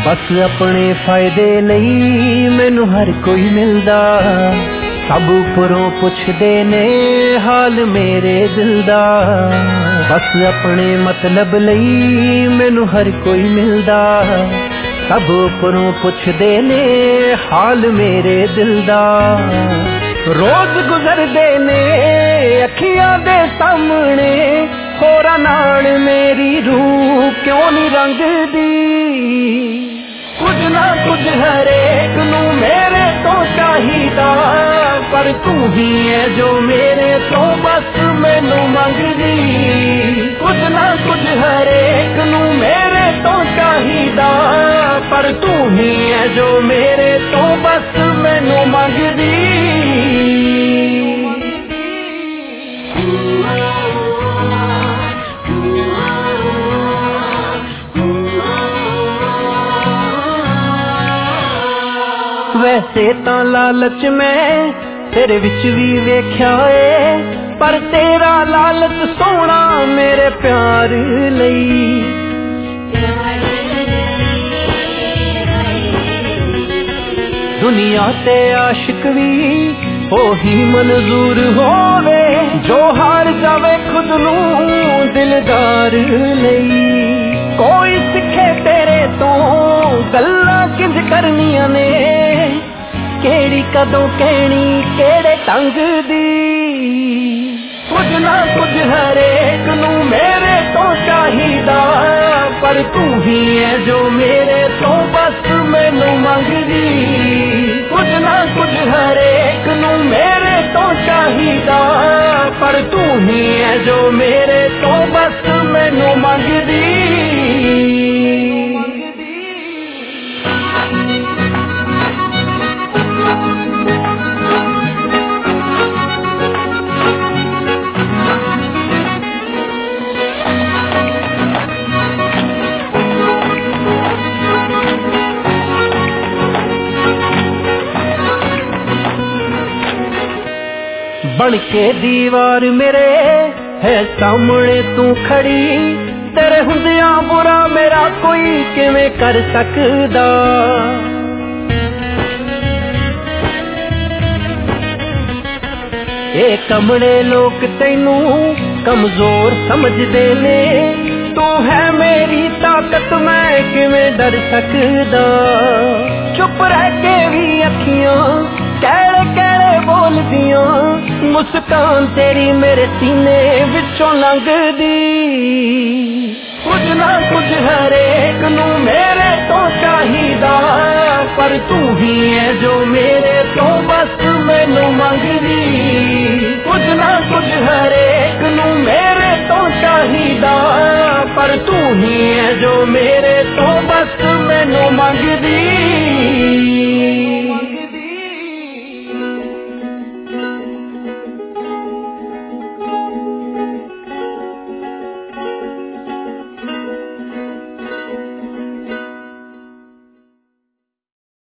बस अपने फायदे लई मैनू हर कोई मिलदा, सब उपरों पुछदे ने हाल मेरे दिल दा। बस अपने मतलब लई मैनू हर कोई मिलदा, सब उपरों पुछदे ने हाल मेरे दिल दा। रोज गुजरदे ने अखियां दे सामने, होरा नाल मेरी रूह क्यों नी रंगदी। कुछ ना कुछ हरेक नू मेरे तो चाहिदा, पर तू ही है जो मेरे तो बस मैनू मंगदी। कुछ ना कुछ हरेक नू मेरे तो चाहिदा, पर तू ही है जो मेरे तो बस मैनू मंगदी। वैसे तां लालच मैं तेरे विच भी वेख्या है, पर तेरा लालच सोना मेरे प्यार लई। दुनिया ते आशिक भी ओही मंजूर होवे, जो हार जावे खुद नू दिलदार लई। कोई सिखे तेरे तो गल्लां किंज करनियां ने, केड़ी कदों कहनी केड़े ढंग दी। कुछ ना कुछ हरेक नू मेरे तो चाहिदा, पर तू ही है जो मेरे तो बस मैनू मंगदी। कुछ ना कुछ हरेक नू मेरे तो चाहिदा, पर तू ही है जो मेरे तो बस मैनू मंगदी। बन के दीवार मेरे है सामने तू खड़ी, तेरे हुंदिया बुरा मेरा कोई किवें कर सकदा। ए कमले लोग तैनू कमजोर समझदे ने, तू है मेरी ताकत मैं किवें डर सकदा। चुप रह के भी अखियां कहड़े कहड़े बोलदियां, मुस्कान तेरी मेरे सीने विचों लंघदी। कुछ ना कुछ हरेक नू मेरे तो चाहिदा, पर तू ही है जो मेरे तो बस मैनू मंगदी। कुछ ना कुछ हरेक नू मेरे तो चाहिदा, पर तू ही है जो मेरे तो बस मैनू मंगदी।